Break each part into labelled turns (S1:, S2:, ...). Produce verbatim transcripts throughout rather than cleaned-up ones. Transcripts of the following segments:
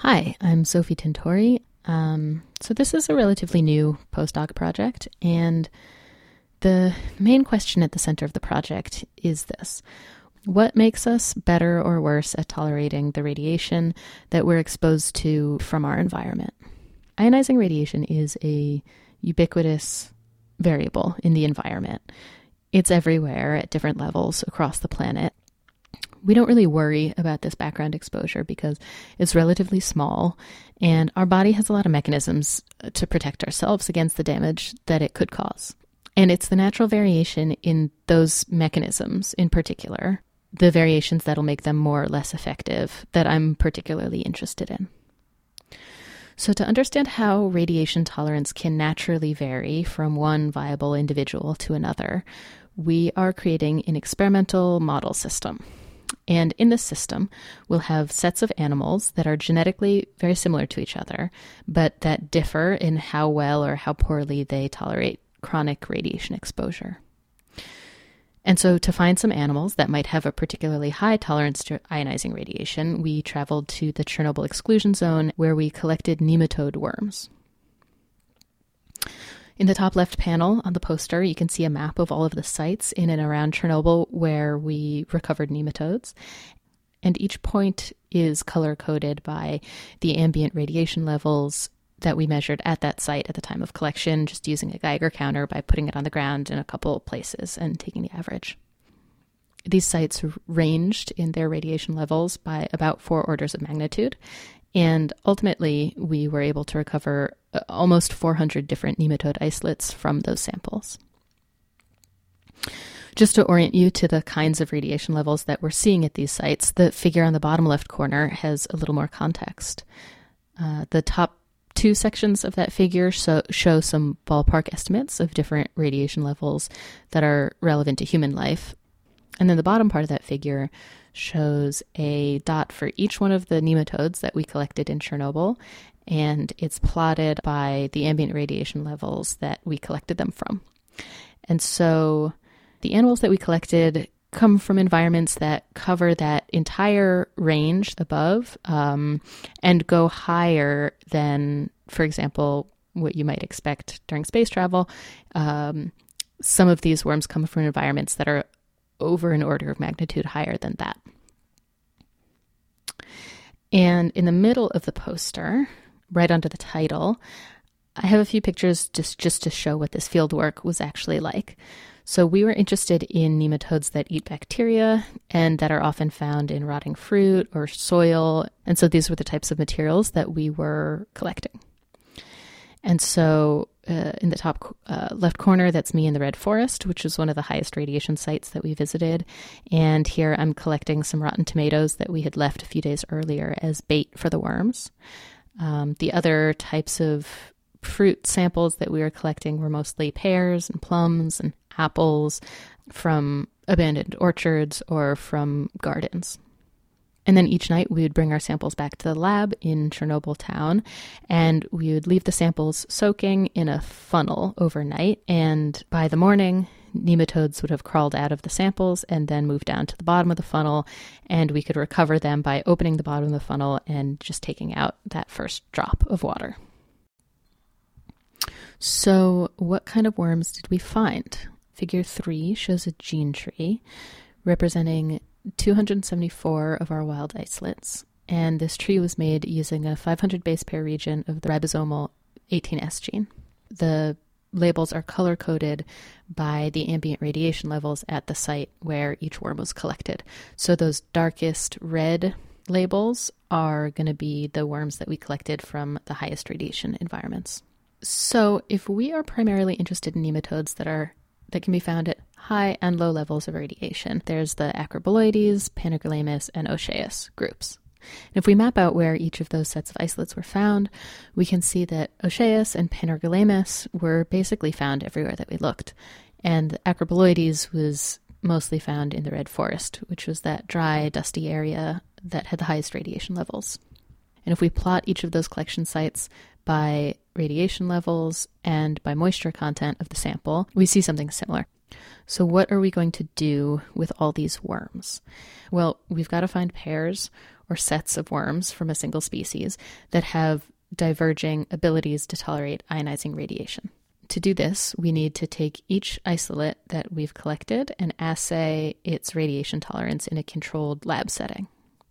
S1: Hi, I'm Sophie Tintori. Um, so this is a relatively new postdoc project, and the main question at the center of the project is this. What makes us better or worse at tolerating the radiation that we're exposed to from our environment? Ionizing radiation is a ubiquitous variable in the environment. It's everywhere at different levels across the planet. We don't really worry about this background exposure because it's relatively small, and our body has a lot of mechanisms to protect ourselves against the damage that it could cause. And it's the natural variation in those mechanisms in particular, the variations that'll make them more or less effective, that I'm particularly interested in. So to understand how radiation tolerance can naturally vary from one viable individual to another, we are creating an experimental model system. And in this system, we'll have sets of animals that are genetically very similar to each other, but that differ in how well or how poorly they tolerate chronic radiation exposure. And so to find some animals that might have a particularly high tolerance to ionizing radiation, we traveled to the Chernobyl exclusion zone where we collected nematode worms. In the top left panel on the poster, you can see a map of all of the sites in and around Chernobyl where we recovered nematodes. And each point is color-coded by the ambient radiation levels that we measured at that site at the time of collection, just using a Geiger counter by putting it on the ground in a couple of places and taking the average. These sites ranged in their radiation levels by about four orders of magnitude. And ultimately, we were able to recover almost four hundred different nematode isolates from those samples. Just to orient you to the kinds of radiation levels that we're seeing at these sites, the figure on the bottom left corner has a little more context. Uh, the top two sections of that figure so, show some ballpark estimates of different radiation levels that are relevant to human life. And then the bottom part of that figure shows a dot for each one of the nematodes that we collected in Chernobyl, and it's plotted by the ambient radiation levels that we collected them from. And so the animals that we collected come from environments that cover that entire range above um, and go higher than, for example, what you might expect during space travel. Um, some of these worms come from environments that are over an order of magnitude higher than that. And in the middle of the poster, right under the title, I have a few pictures just, just to show what this field work was actually like. So we were interested in nematodes that eat bacteria and that are often found in rotting fruit or soil. And so these were the types of materials that we were collecting. And so uh, in the top uh, left corner, that's me in the Red Forest, which is one of the highest radiation sites that we visited. And here I'm collecting some rotten tomatoes that we had left a few days earlier as bait for the worms. Um, the other types of fruit samples that we were collecting were mostly pears and plums and apples from abandoned orchards or from gardens. And then each night we would bring our samples back to the lab in Chernobyl town, and we would leave the samples soaking in a funnel overnight. And by the morning, nematodes would have crawled out of the samples and then moved down to the bottom of the funnel, and we could recover them by opening the bottom of the funnel and just taking out that first drop of water. So what kind of worms did we find? Figure three shows a gene tree representing two hundred seventy-four of our wild isolates, and this tree was made using a five hundred base pair region of the ribosomal eighteen S gene. The labels are color-coded by the ambient radiation levels at the site where each worm was collected. So those darkest red labels are going to be the worms that we collected from the highest radiation environments. So if we are primarily interested in nematodes that are that can be found at high and low levels of radiation, there's the Acroboloides, Panurgulamus, and Oscheus groups. And if we map out where each of those sets of isolates were found, we can see that Oscheus and Panurgulamus were basically found everywhere that we looked. And Acroboloides was mostly found in the Red Forest, which was that dry, dusty area that had the highest radiation levels. And if we plot each of those collection sites by radiation levels and by moisture content of the sample, we see something similar. So what are we going to do with all these worms? Well, we've got to find pairs or sets of worms from a single species that have diverging abilities to tolerate ionizing radiation. To do this, we need to take each isolate that we've collected and assay its radiation tolerance in a controlled lab setting.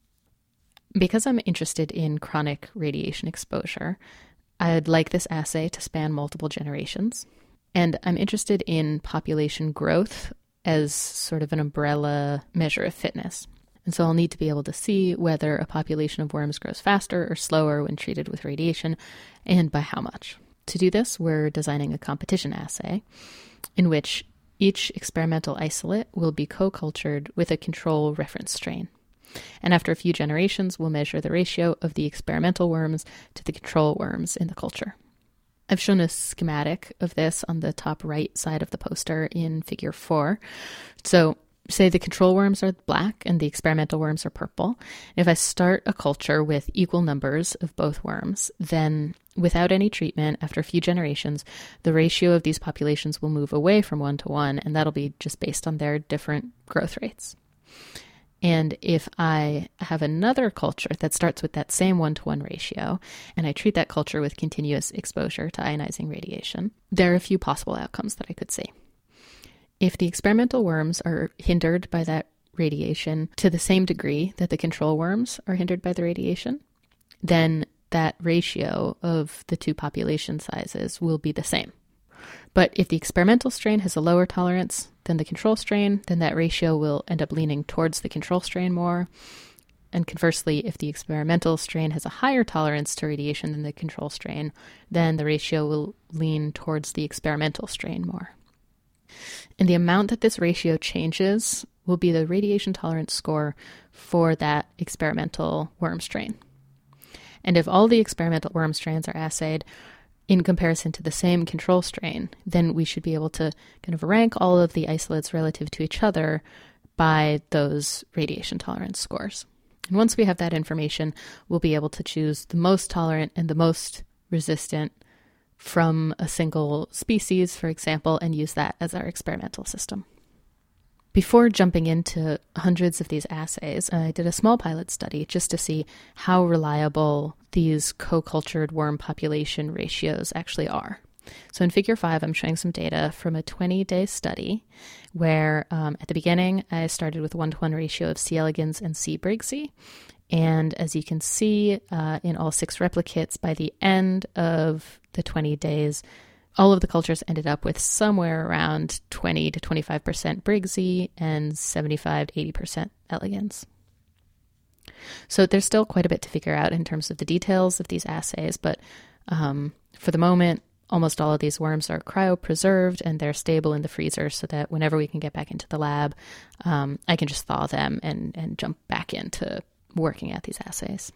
S1: Because I'm interested in chronic radiation exposure, I'd like this assay to span multiple generations. And I'm interested in population growth as sort of an umbrella measure of fitness. And so I'll need to be able to see whether a population of worms grows faster or slower when treated with radiation, and by how much. To do this, we're designing a competition assay in which each experimental isolate will be co-cultured with a control reference strain. And after a few generations, we'll measure the ratio of the experimental worms to the control worms in the culture. I've shown a schematic of this on the top right side of the poster in figure four. So say the control worms are black and the experimental worms are purple. If I start a culture with equal numbers of both worms, then without any treatment, after a few generations, the ratio of these populations will move away from one to one, and that'll be just based on their different growth rates. And if I have another culture that starts with that same one-to-one ratio, and I treat that culture with continuous exposure to ionizing radiation, there are a few possible outcomes that I could see. If the experimental worms are hindered by that radiation to the same degree that the control worms are hindered by the radiation, then that ratio of the two population sizes will be the same. But if the experimental strain has a lower tolerance than the control strain, then that ratio will end up leaning towards the control strain more. And conversely, if the experimental strain has a higher tolerance to radiation than the control strain, then the ratio will lean towards the experimental strain more. And the amount that this ratio changes will be the radiation tolerance score for that experimental worm strain. And if all the experimental worm strains are assayed in comparison to the same control strain, then we should be able to kind of rank all of the isolates relative to each other by those radiation tolerance scores. And once we have that information, we'll be able to choose the most tolerant and the most resistant from a single species, for example, and use that as our experimental system. Before jumping into hundreds of these assays, I did a small pilot study just to see how reliable these co-cultured worm population ratios actually are. So in figure five, I'm showing some data from a twenty-day study where um, at the beginning, I started with a one-to-one ratio of C. elegans and C. briggsii. And as you can see uh, in all six replicates, by the end of the twenty days, all of the cultures ended up with somewhere around twenty to twenty-five percent briggsii and seventy-five to eighty percent elegans. So there's still quite a bit to figure out in terms of the details of these assays, but um, for the moment, almost all of these worms are cryopreserved and they're stable in the freezer so that whenever we can get back into the lab, um, I can just thaw them and, and jump back into working at these assays.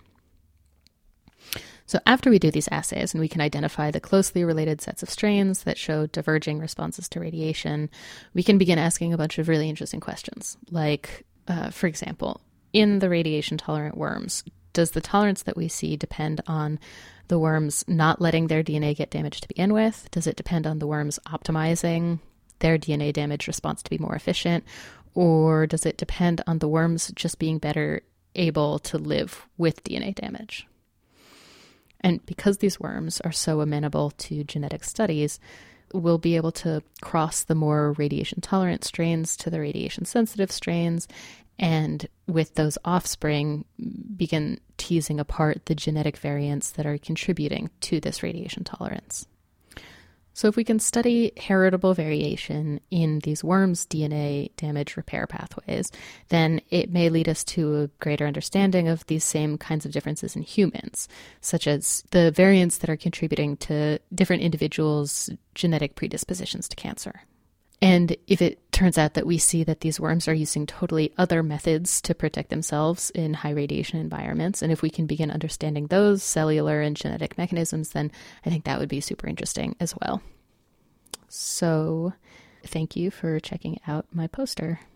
S1: So after we do these assays and we can identify the closely related sets of strains that show diverging responses to radiation, we can begin asking a bunch of really interesting questions. Like, uh, for example, in the radiation-tolerant worms, does the tolerance that we see depend on the worms not letting their D N A get damaged to begin with? Does it depend on the worms optimizing their D N A damage response to be more efficient? Or does it depend on the worms just being better able to live with D N A damage? And because these worms are so amenable to genetic studies, we'll be able to cross the more radiation-tolerant strains to the radiation-sensitive strains, and with those offspring, begin teasing apart the genetic variants that are contributing to this radiation tolerance. So if we can study heritable variation in these worms' D N A damage repair pathways, then it may lead us to a greater understanding of these same kinds of differences in humans, such as the variants that are contributing to different individuals' genetic predispositions to cancer. And if it turns out that we see that these worms are using totally other methods to protect themselves in high radiation environments, and if we can begin understanding those cellular and genetic mechanisms, then I think that would be super interesting as well. So thank you for checking out my poster.